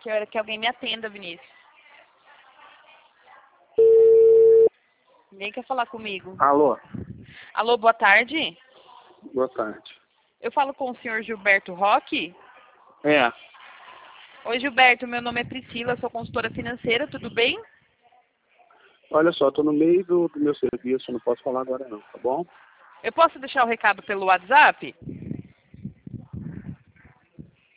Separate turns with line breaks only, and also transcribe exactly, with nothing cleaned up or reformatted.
Quero que alguém me atenda, Vinícius. Ninguém quer falar comigo.
Alô?
Alô, boa tarde.
Boa tarde.
Eu falo com o senhor Gilberto Roque?
É.
Oi, Gilberto, meu nome é Priscila, sou consultora financeira, tudo bem?
Olha só, estou no meio do, do meu serviço, não posso falar agora não, tá bom?
Eu posso deixar o recado pelo WhatsApp?